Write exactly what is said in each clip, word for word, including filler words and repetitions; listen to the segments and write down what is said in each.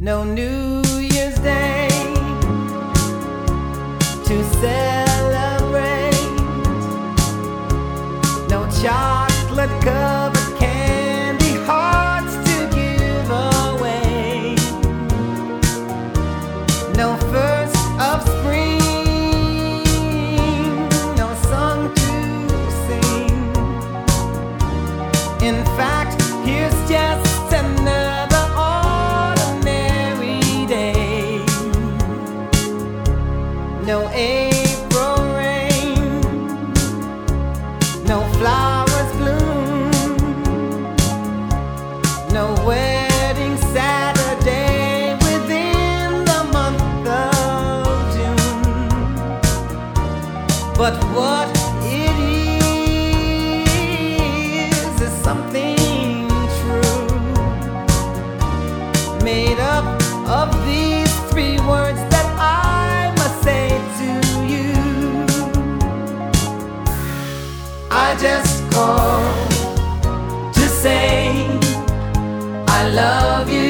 No New Year's Day to celebrate. No chocolate covered candy hearts to give away. No first of spring, no song to sing. In fact, here's just another ordinary day. No April rain, no flowers bloom, no wedding Saturday within the month of June. But what it is is something true, made up of these three words that I must say to you. I just called to say I love you.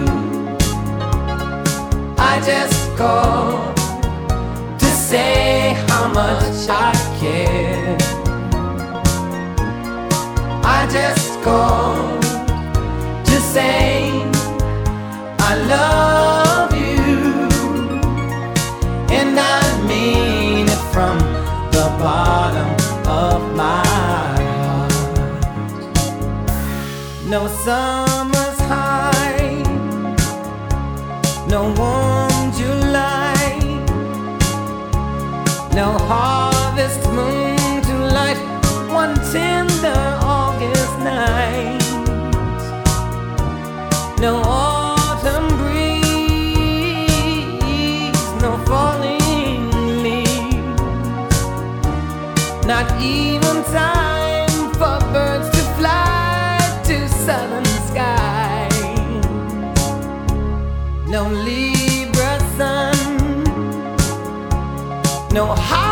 I just called to say how much I care. I just called to say I love you, and I mean it from the bottom of my heart. No summer's high, no warm July, no harvest moon to light one tender August night. No autumn breeze, no falling leaves, not even time for birds to fly to southern skies. No Libra sun, no high